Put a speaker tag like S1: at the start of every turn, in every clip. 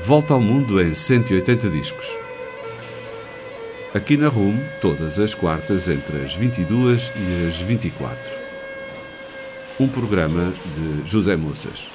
S1: Volta ao mundo em 180 discos. Aqui na RUM, todas as quartas entre as 22 e as 24. Um programa de José Moças.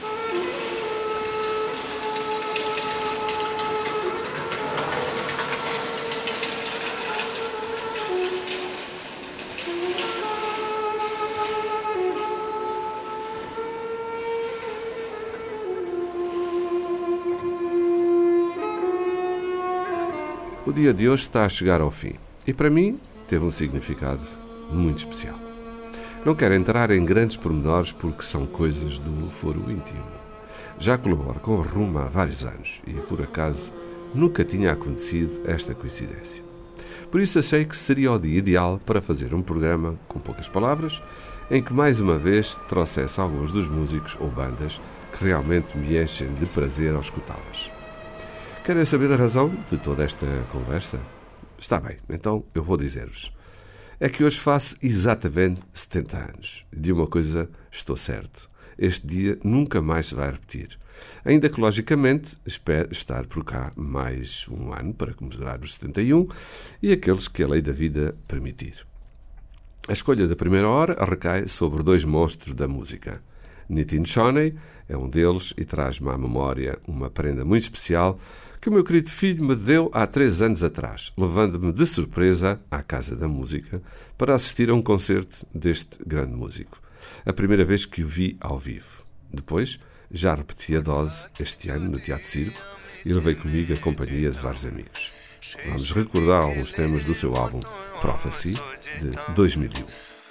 S1: O dia de hoje está a chegar ao fim e para mim teve um significado muito especial. Não quero entrar em grandes pormenores porque são coisas do foro íntimo. Já colaboro com a RUM há vários anos e, por acaso, nunca tinha acontecido esta coincidência. Por isso achei que seria o dia ideal para fazer um programa com poucas palavras, em que mais uma vez trouxesse alguns dos músicos ou bandas que realmente me enchem de prazer ao escutá-las. Querem saber a razão de toda esta conversa? Está bem, então eu vou dizer-vos. É que hoje faço exatamente 70 anos. De uma coisa estou certo. Este dia nunca mais se vai repetir. Ainda que, logicamente, espero estar por cá mais um ano para comemorar os 71 e aqueles que a lei da vida permitir. A escolha da primeira hora recai sobre dois monstros da música. Nitin Shoney é um deles e traz-me à memória uma prenda muito especial que o meu querido filho me deu há 3 anos atrás, levando-me de surpresa à Casa da Música para assistir a um concerto deste grande músico. A primeira vez que o vi ao vivo. Depois, já repeti a dose este ano no Teatro Circo e levei comigo a companhia de vários amigos. Vamos recordar alguns temas do seu álbum Prophecy, de 2001.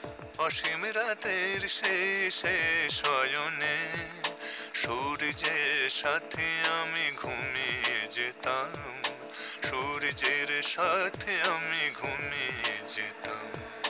S2: সূর্যের সাথে আমি ঘুমিয়ে যেতাম সূর্যের সাথে আমি ঘুমিয়ে যেতাম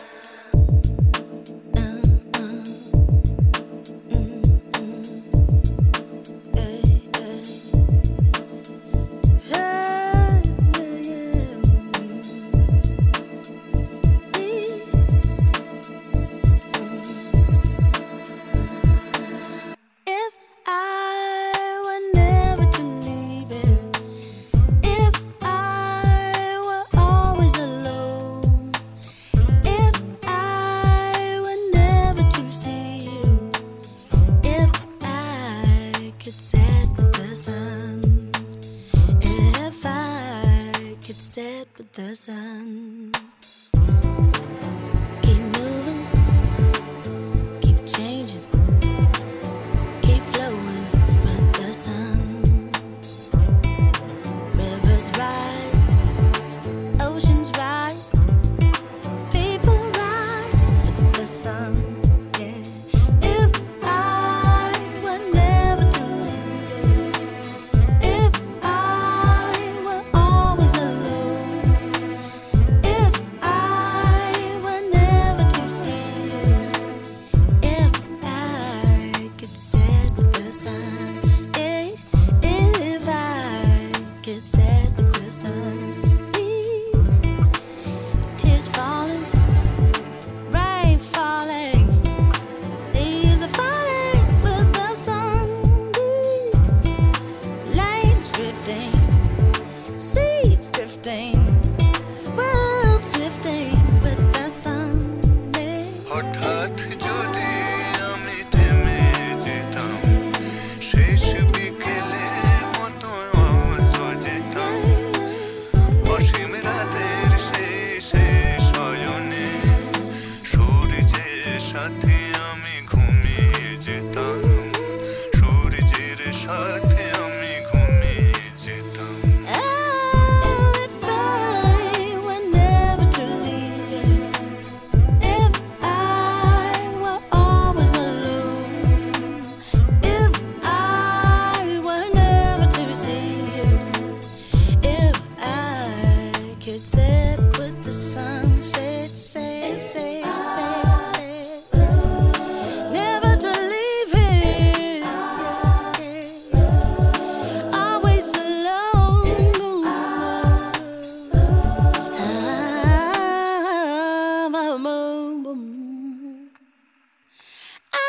S2: the sun. Keep moving, keep changing, keep flowing with the sun. Rivers rise, oceans rise, people rise with the sun.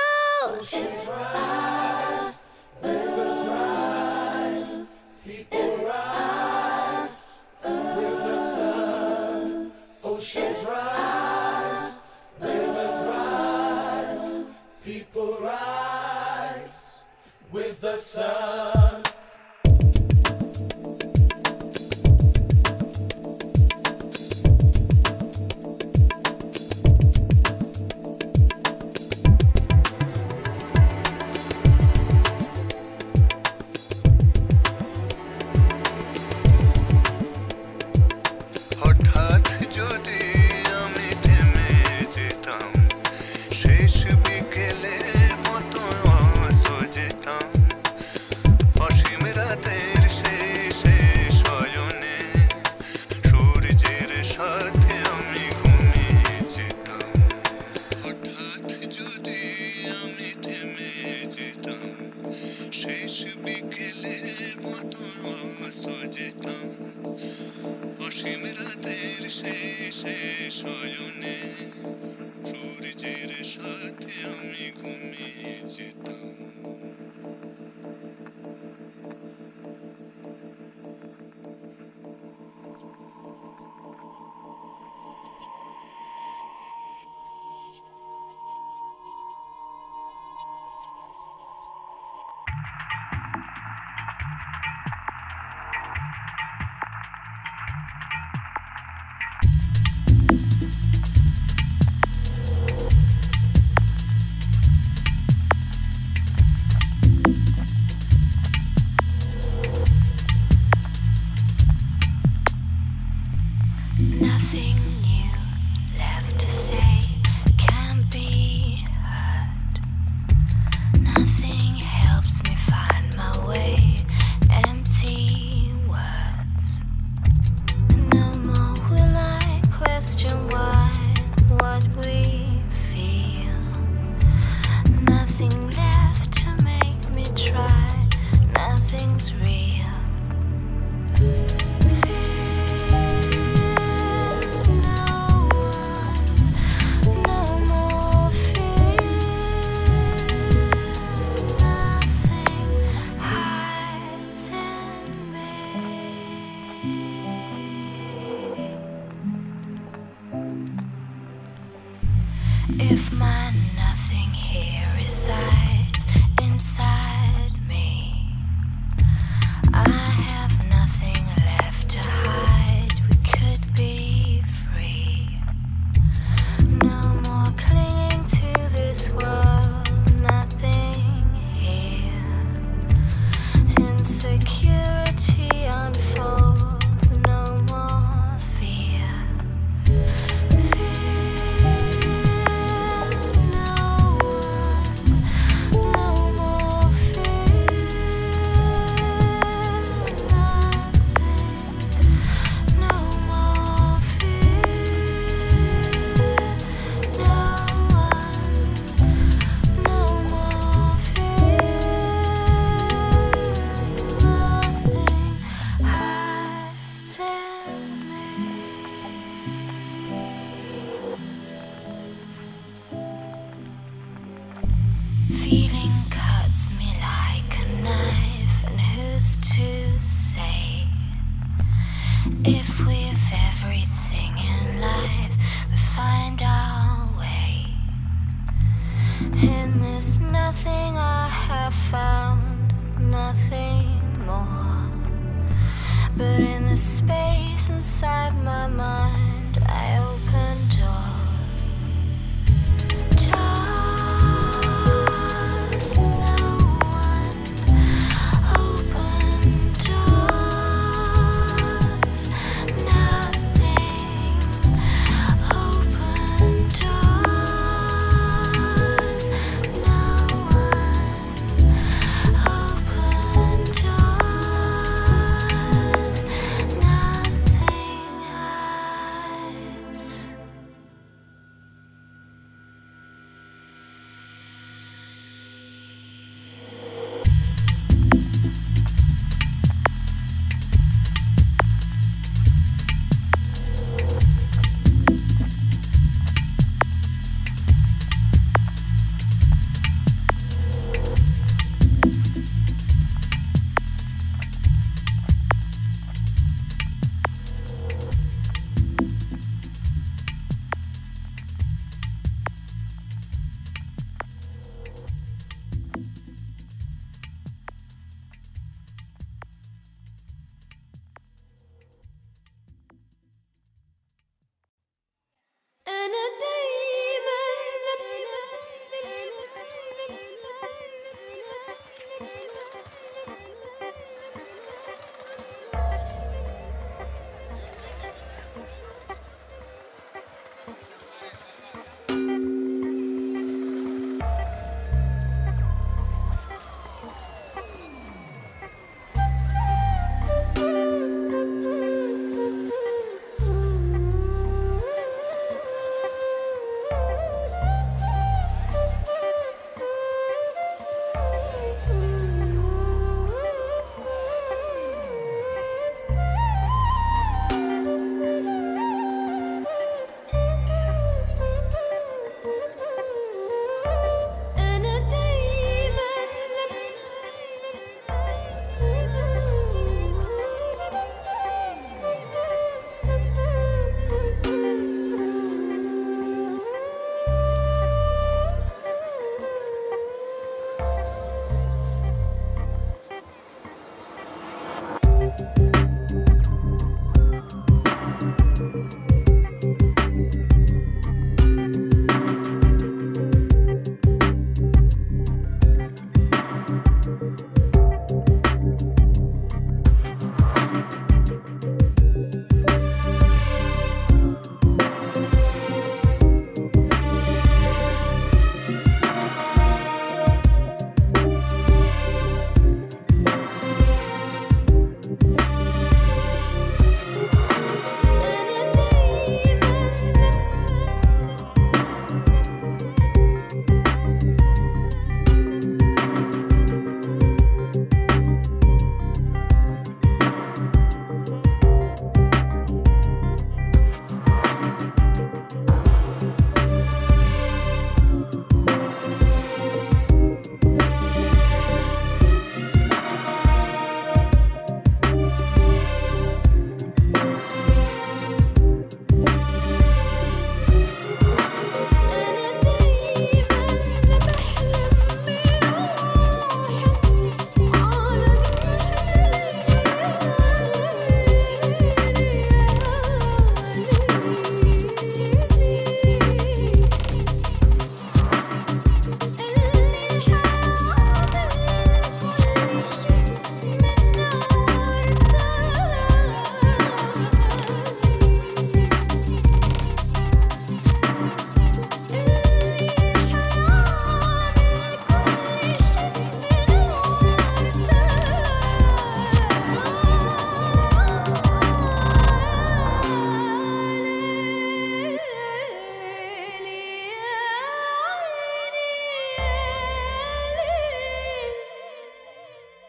S2: Oceans rise, rivers rise, people If my nothing here resides inside me, I have nothing left to hide. We could be free. No more clinging to this world, nothing here. Insecurity unfolds, no more fear. Feeling cuts me like a knife, and who's to say? If we've everything in life, we find our way. In this nothing I have found nothing more, but in the space inside my mind I open doors.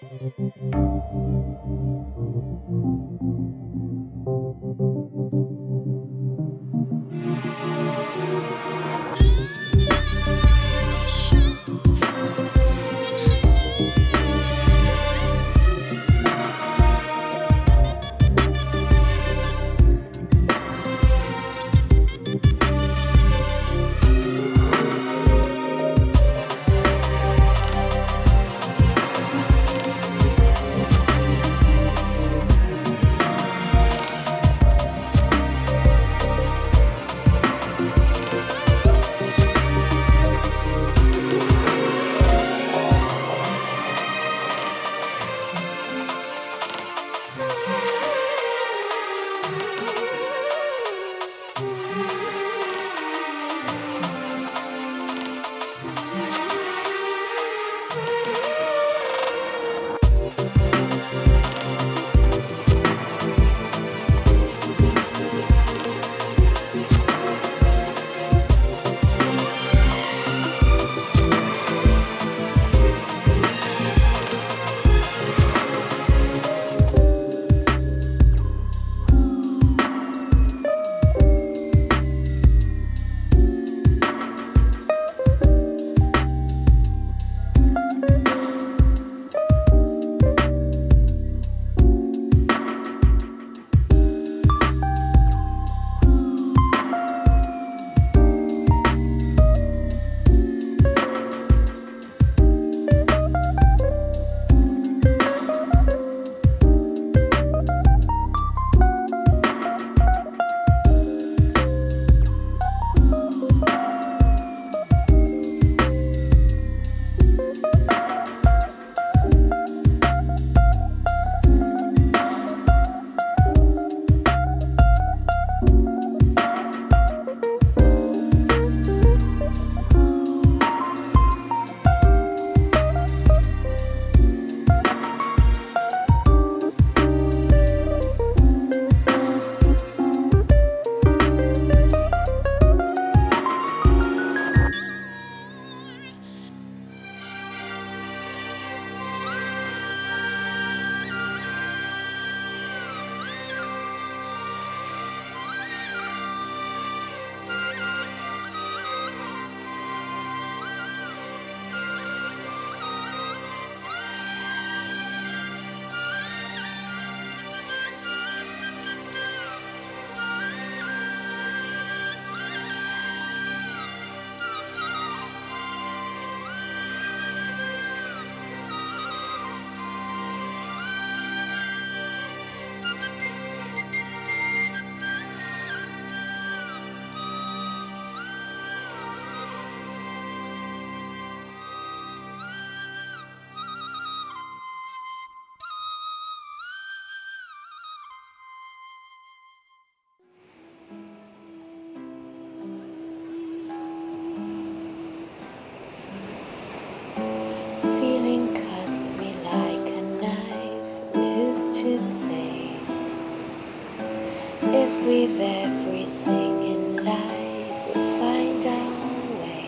S2: we've everything in life, we'll find our way.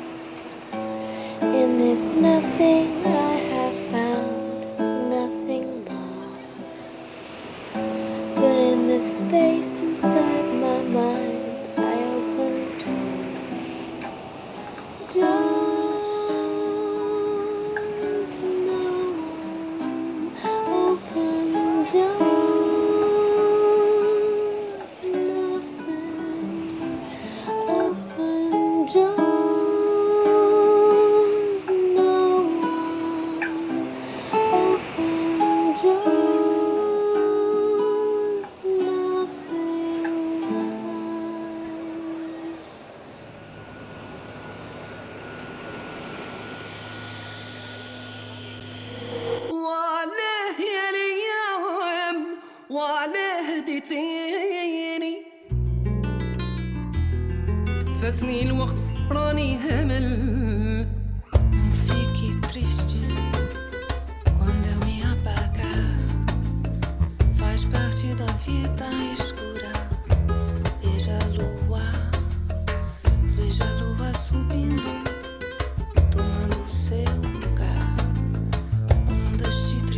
S2: In this nothing I have found nothing more, but in the space inside my mind I open doors, doors no one open doors.
S3: فاتني الوقت راني همل
S4: Fique triste quando eu me apagar. Faz parte da vida escura. Veja a lua subindo, tomando seu lugar. Ondas de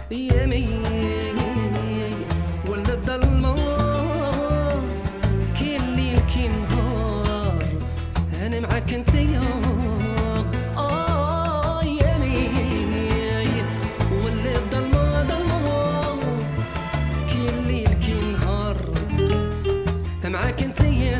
S3: يمي ولا الظلمة كي الليل كي نهار أنا معاك انت يا يمي ولا الظلمة ظلمة كي الليل كي نهار معاك انت يا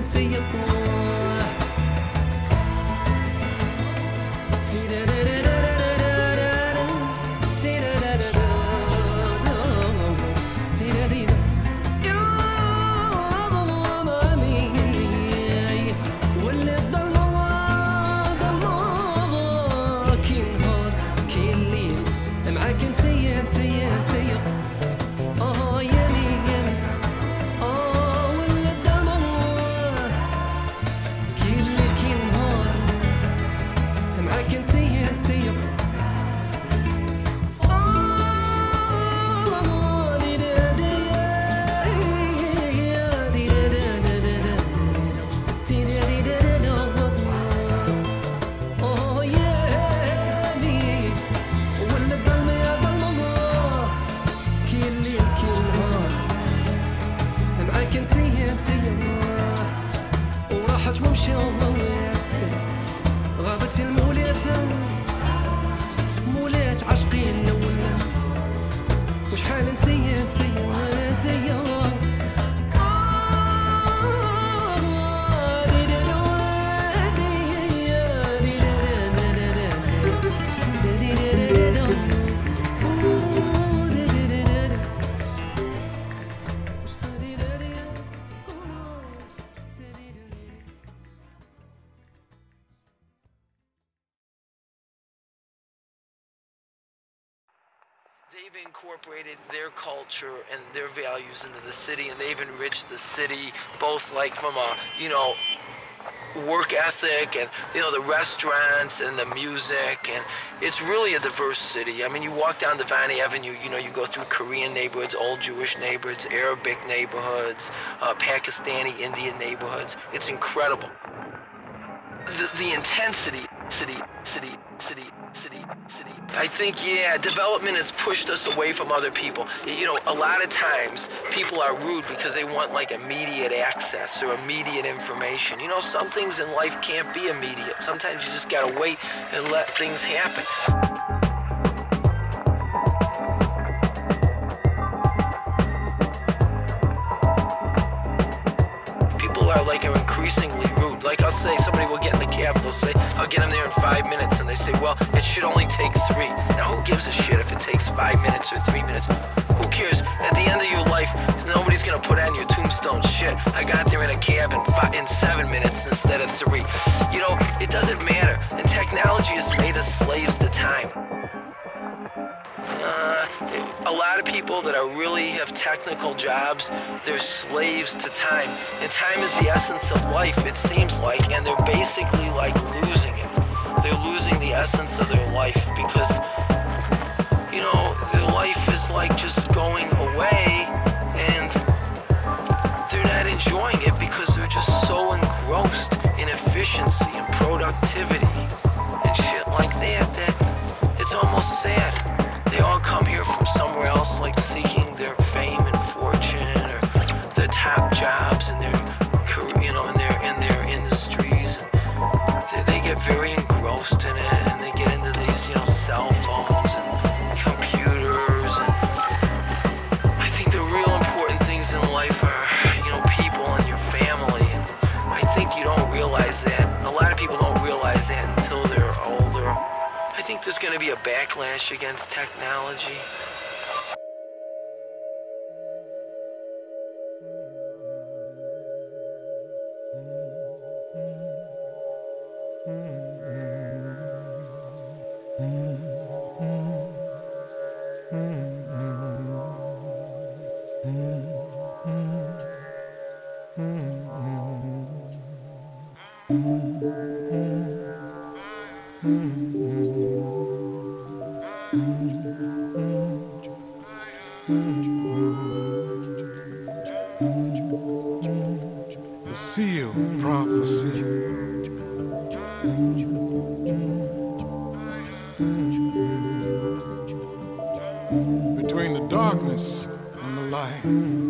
S3: غابت المولات مولات عاشقين ولا وشحال انتيا
S5: They've incorporated their culture and their values into the city, and they've enriched the city, both like from a, work ethic and, the restaurants and the music, and it's really a diverse city. I mean, you walk down Devine Avenue, you go through Korean neighborhoods, old Jewish neighborhoods, Arabic neighborhoods, Pakistani, Indian neighborhoods. It's incredible. The intensity, city. I think, development has pushed us away from other people. A lot of times people are rude because they want immediate access or immediate information. Some things in life can't be immediate. Sometimes you just gotta wait and let things happen. People are increasingly rude. I'll say, somebody will get in the cab, they'll say, I'll get them there in 5 minutes, and they say, well, it should only take 3. Now, who gives a shit if it takes 5 minutes or 3 minutes? Who cares? At the end of your life, nobody's gonna put on your tombstone, shit, I got there in a cab in 7 minutes instead of 3. It doesn't matter, and technology has made us slaves to time. A lot of people that really have technical jobs, they're slaves to time. And time is the essence of life, it seems like, and they're basically losing it. They're losing the essence of their life because, their life is just going away and they're not enjoying it because they're just so engrossed in efficiency and productivity and shit like that it's almost sad. They all come here from somewhere else, seeking their fame and fortune or their top jobs in their career, in their industries. And they get very engrossed in it, and they get into these, cell phones and computers. And I think the real important things in life are, people and your family. And I think you don't realize that. A lot of people don't realize that until they're older. I think there's going to be a backlash against technology.
S6: The seal of prophecy. between the darkness and the light.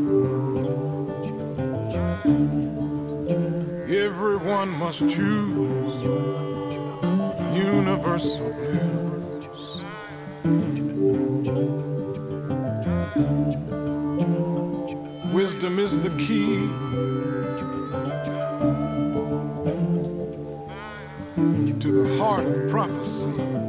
S6: Everyone must choose universal blues. Wisdom is the key to the heart of prophecy.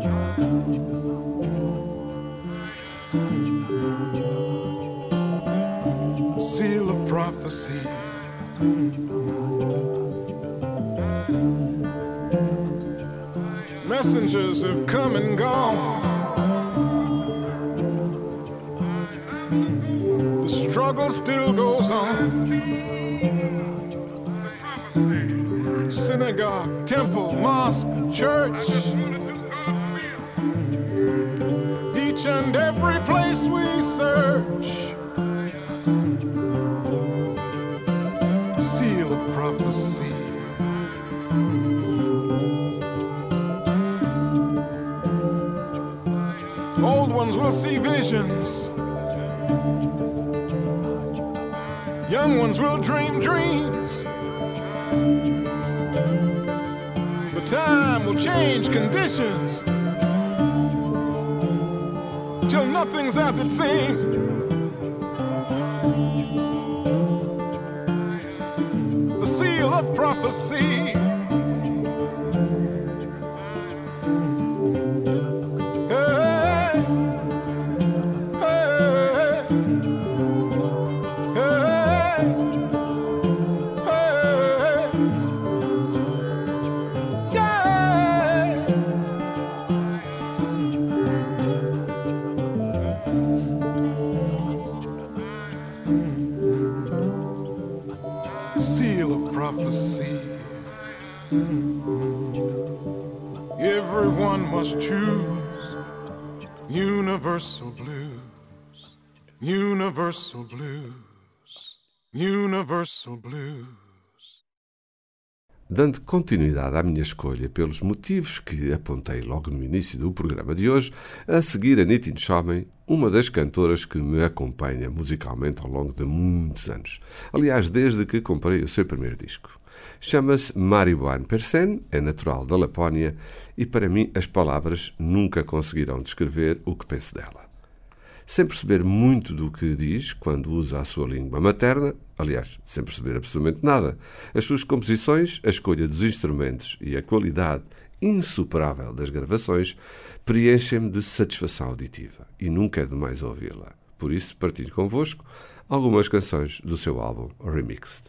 S6: Seal of prophecy. Messengers have come and gone. The struggle still goes on. Synagogue, temple, mosque, church. Each and every place we search. Seal of prophecy. Old ones will see visions. Young ones will dream dreams. The time will change conditions till nothing's as it seems. The seal of prophecy. Seal of prophecy. Everyone must choose universal blues, universal blues, universal blues.
S1: Dando continuidade à minha escolha pelos motivos que apontei logo no início do programa de hoje, a seguir a Nitin Sharma, uma das cantoras que me acompanha musicalmente ao longo de muitos anos. Aliás, desde que comprei o seu primeiro disco. Chama-se Maribuan Persen, é natural da Lapónia e para mim as palavras nunca conseguirão descrever o que penso dela. Sem perceber muito do que diz quando usa a sua língua materna, aliás, sem perceber absolutamente nada, as suas composições, a escolha dos instrumentos e a qualidade insuperável das gravações preenchem-me de satisfação auditiva e nunca é demais ouvi-la. Por isso, partilho convosco algumas canções do seu álbum Remixed.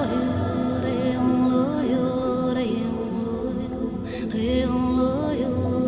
S2: Hey,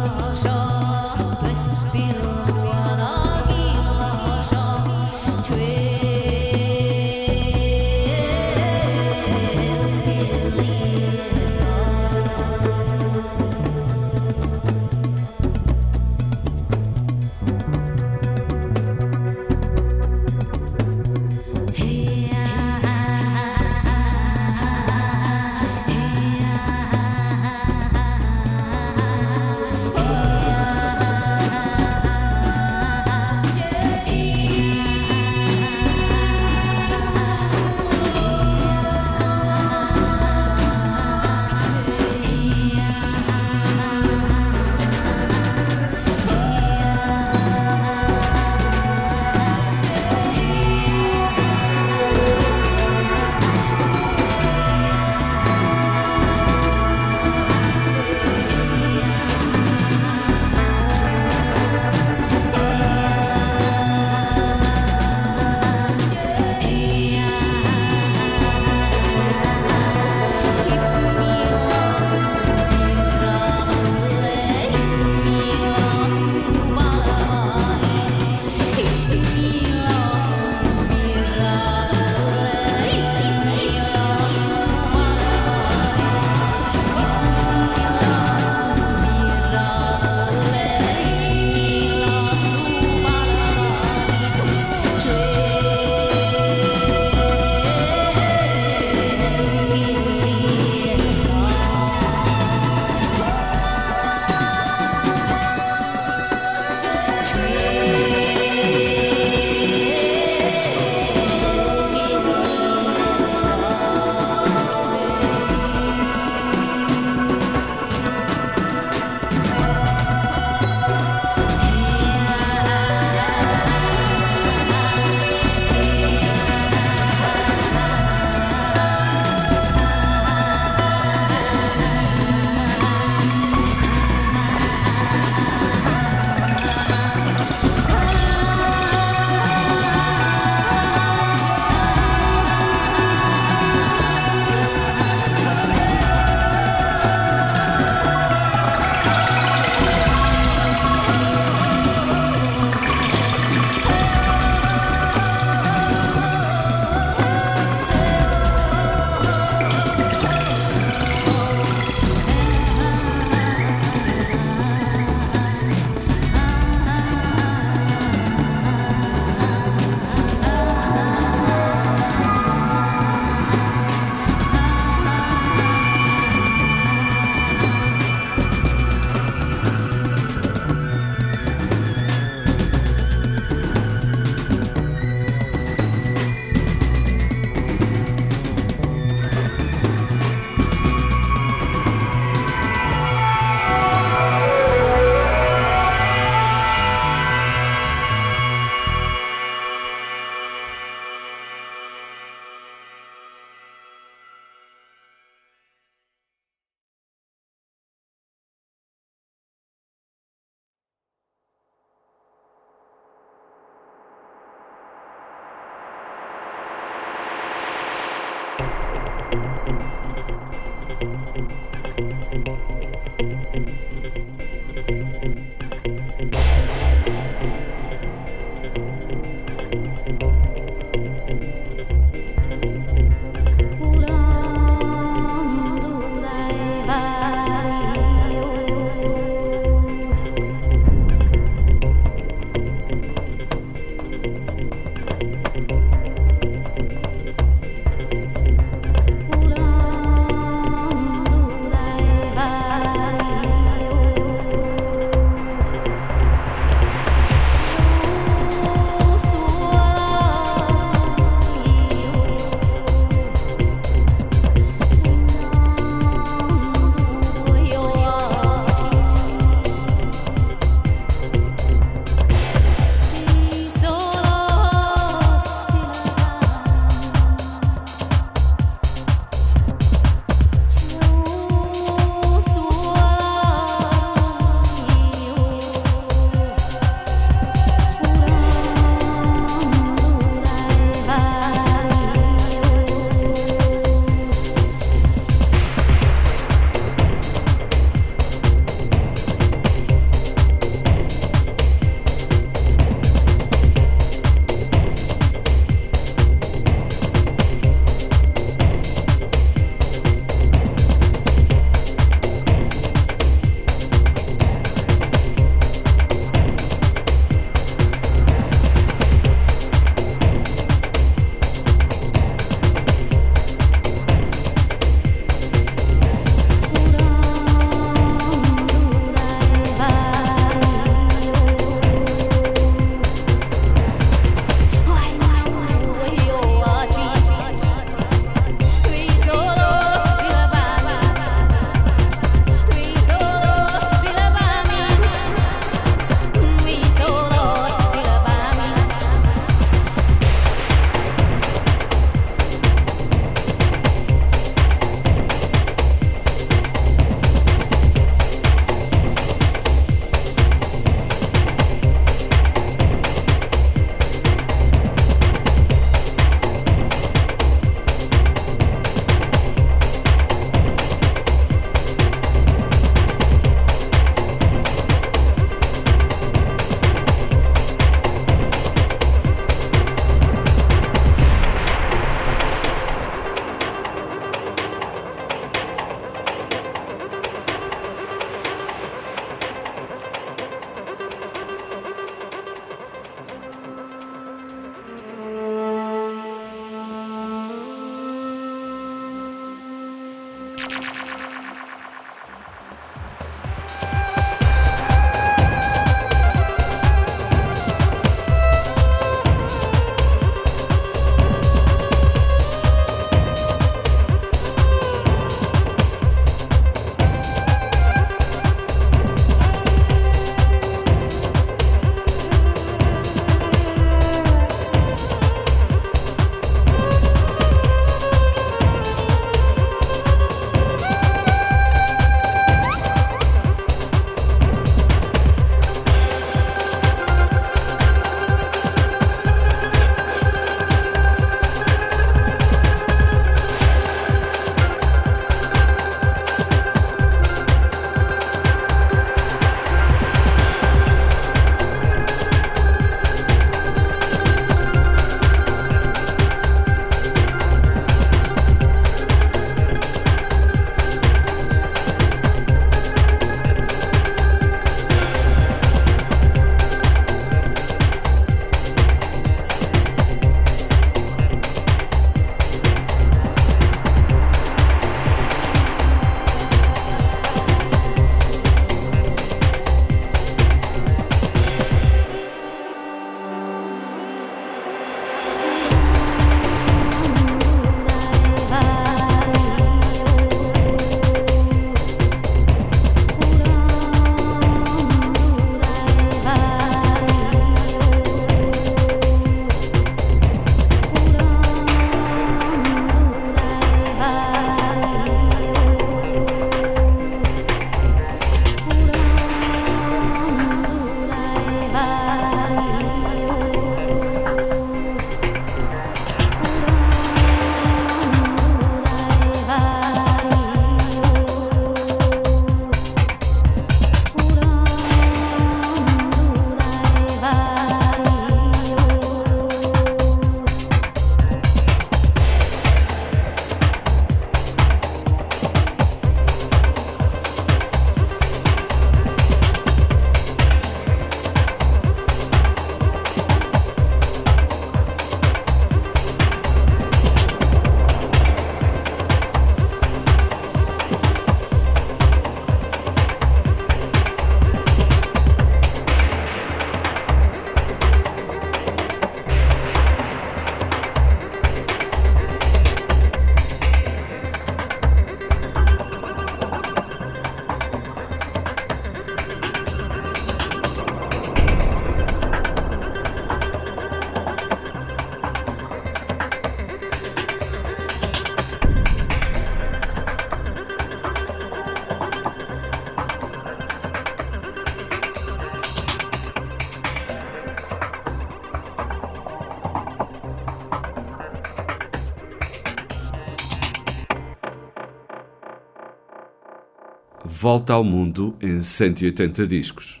S1: Volta ao Mundo em 180 discos.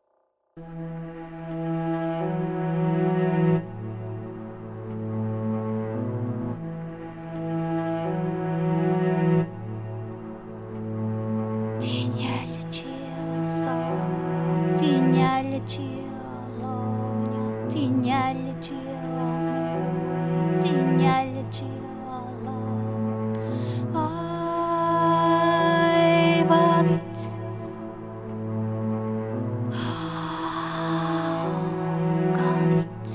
S7: Tinha-lhe tia sol, tinha-lhe tia lonha, tinha-lhe tia amor, tinha-lhe tia lonha. Ai, but got it.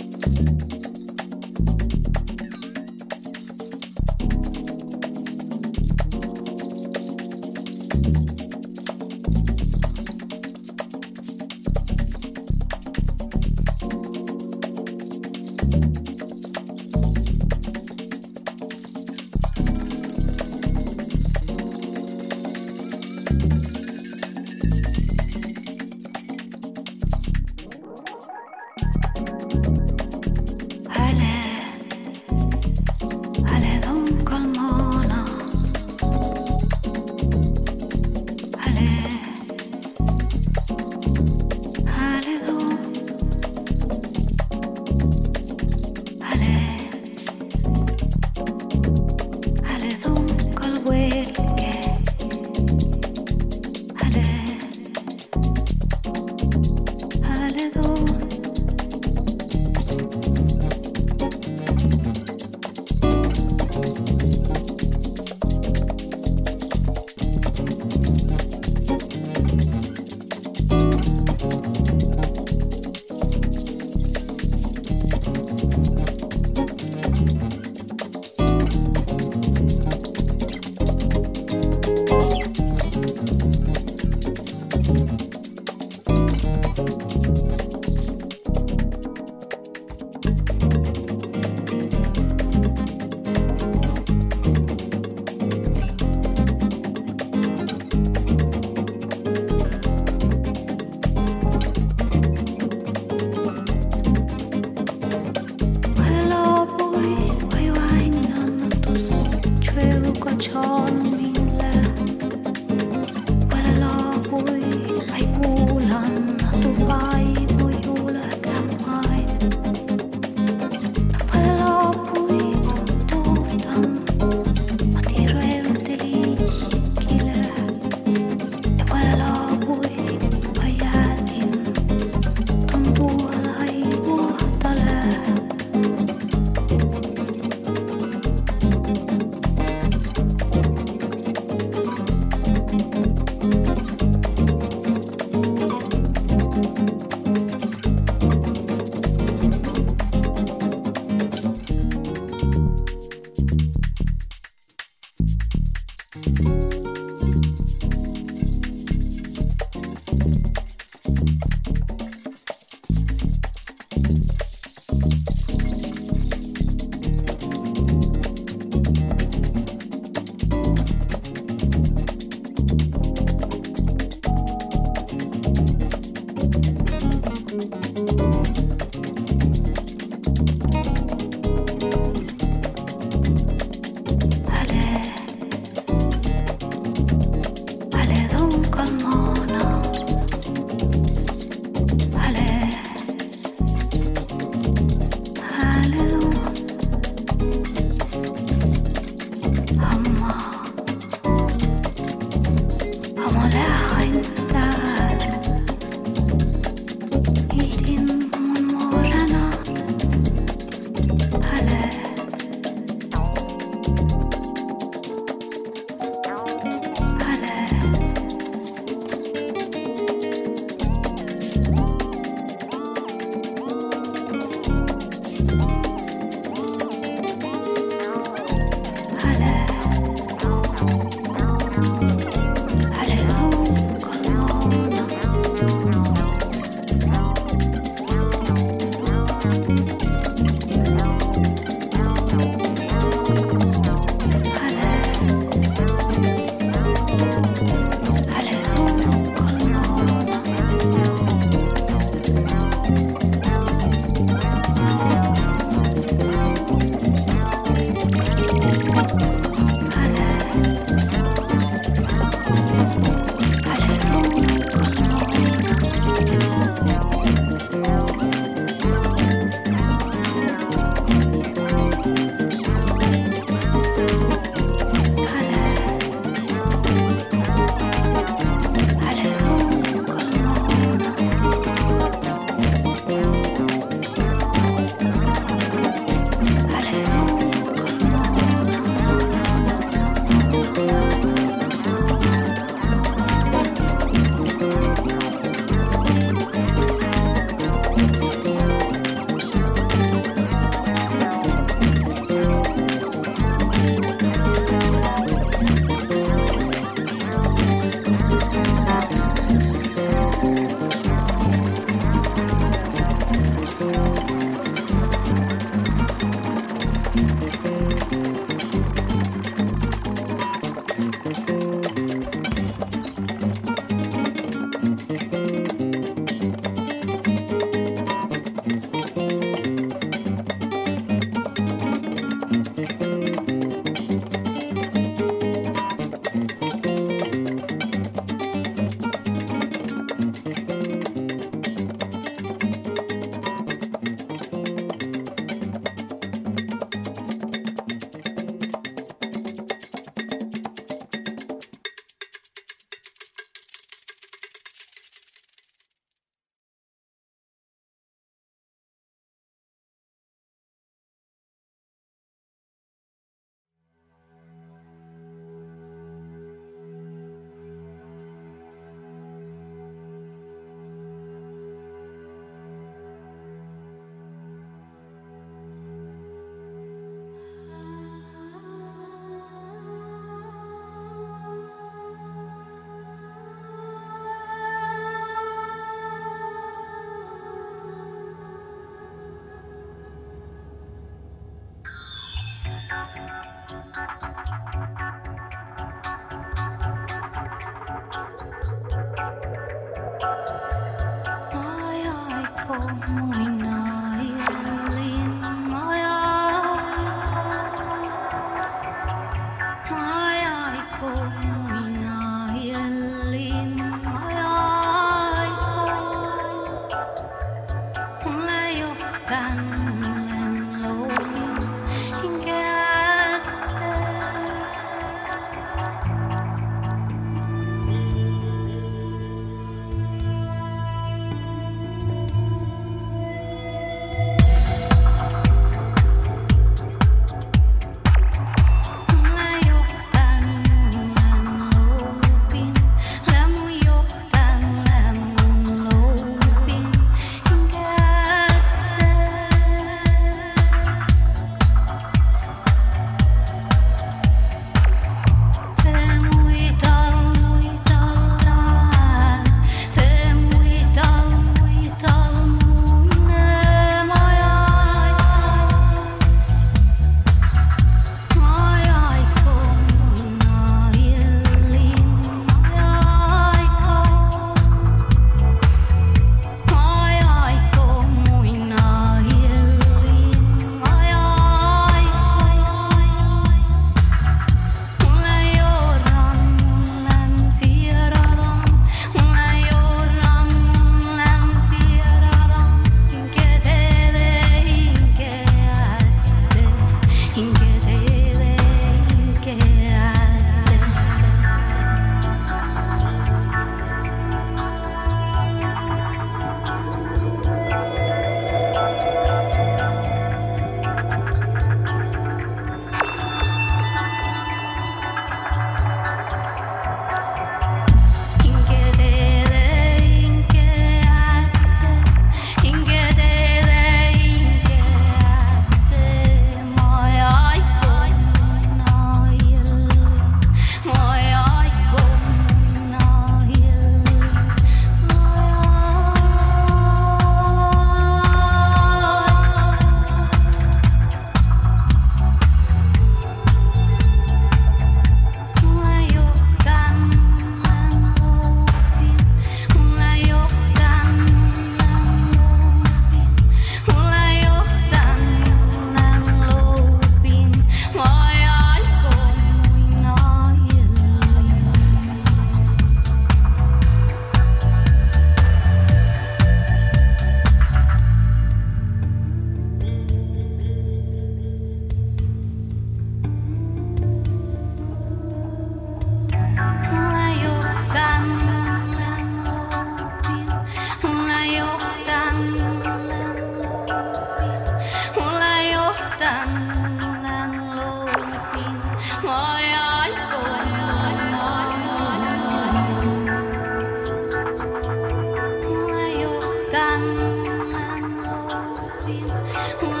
S2: Mulla